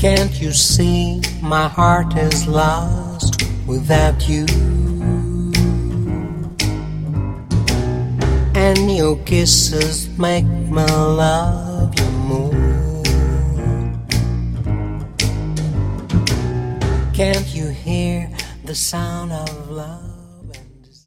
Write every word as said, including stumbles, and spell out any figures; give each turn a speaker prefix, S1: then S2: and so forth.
S1: Can't you see my heart is lost without you? And your kisses make me love you more. Can't you hear the sound of love?